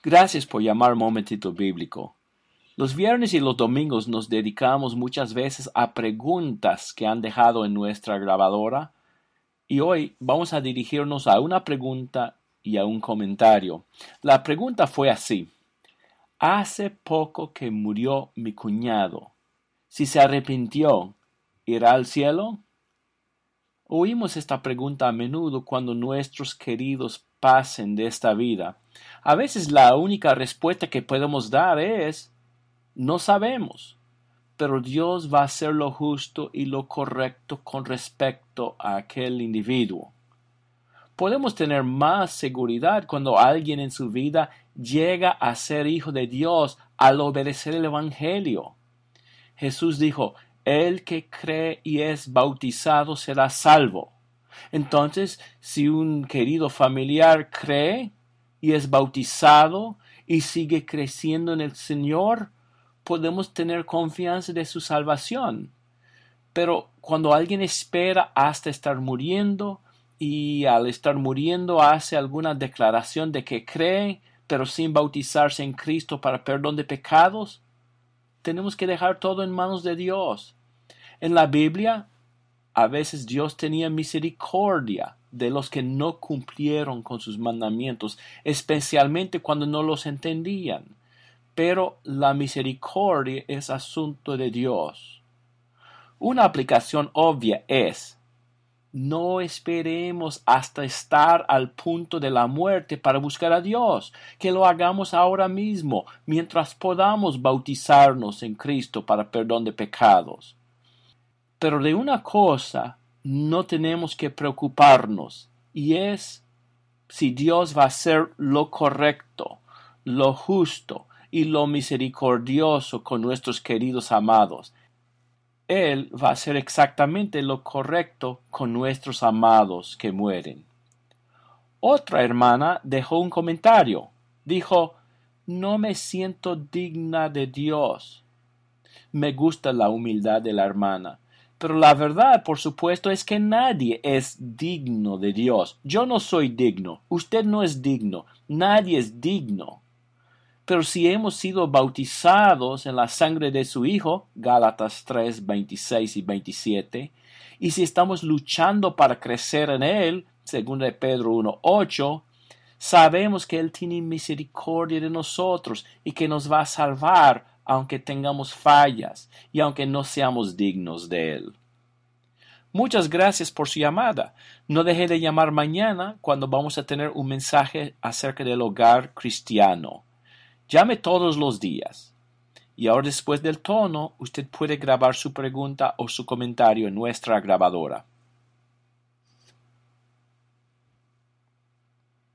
Gracias por llamar Momentito Bíblico. Los viernes y los domingos nos dedicamos muchas veces a preguntas que han dejado en nuestra grabadora y hoy vamos a dirigirnos a una pregunta y a un comentario. La pregunta fue así: hace poco que murió mi cuñado. Si se arrepintió, ¿irá al cielo? Oímos esta pregunta a menudo cuando nuestros queridos pasen de esta vida. A veces la única respuesta que podemos dar es: no sabemos, pero Dios va a hacer lo justo y lo correcto con respecto a aquel individuo. Podemos tener más seguridad cuando alguien en su vida llega a ser hijo de Dios al obedecer el Evangelio. Jesús dijo: el que cree y es bautizado será salvo. Entonces, si un querido familiar cree y es bautizado y sigue creciendo en el Señor, podemos tener confianza de su salvación. Pero cuando alguien espera hasta estar muriendo y al estar muriendo hace alguna declaración de que cree, pero sin bautizarse en Cristo para perdón de pecados, tenemos que dejar todo en manos de Dios. En la Biblia, a veces Dios tenía misericordia de los que no cumplieron con sus mandamientos, especialmente cuando no los entendían. Pero la misericordia es asunto de Dios. Una aplicación obvia es: no esperemos hasta estar al punto de la muerte para buscar a Dios, que lo hagamos ahora mismo, mientras podamos bautizarnos en Cristo para perdón de pecados. Pero de una cosa no tenemos que preocuparnos, y es si Dios va a hacer lo correcto, lo justo y lo misericordioso con nuestros queridos amados. Él va a hacer exactamente lo correcto con nuestros amados que mueren. Otra hermana dejó un comentario. Dijo: no me siento digna de Dios. Me gusta la humildad de la hermana. Pero la verdad, por supuesto, es que nadie es digno de Dios. Yo no soy digno. Usted no es digno. Nadie es digno. Pero si hemos sido bautizados en la sangre de su Hijo, Gálatas 3, 26 y 27, y si estamos luchando para crecer en Él, 2 Pedro 1, 8, sabemos que Él tiene misericordia de nosotros y que nos va a salvar aunque tengamos fallas y aunque no seamos dignos de Él. Muchas gracias por su llamada. No deje de llamar mañana cuando vamos a tener un mensaje acerca del hogar cristiano. Llame todos los días. Y ahora, después del tono, usted puede grabar su pregunta o su comentario en nuestra grabadora.